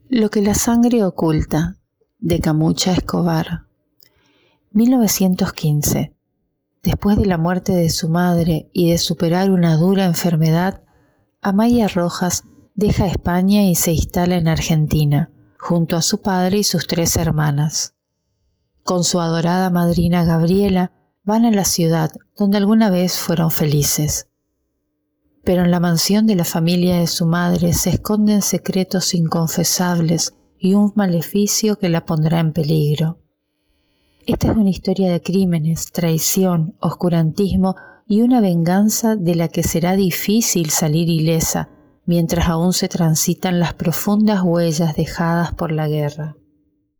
Lo que la sangre oculta, de Camucha Escobar. 1915. Después de la muerte de su madre y de superar una dura enfermedad, Amaia Rojas deja España y se instala en Argentina, junto a su padre y sus 3 hermanas. Con su adorada madrina Gabriela, van a la ciudad donde alguna vez fueron felices. Pero en la mansión de la familia de su madre se esconden secretos inconfesables y un maleficio que la pondrá en peligro. Esta es una historia de crímenes, traición, oscurantismo y una venganza de la que será difícil salir ilesa mientras aún se transitan las profundas huellas dejadas por la guerra.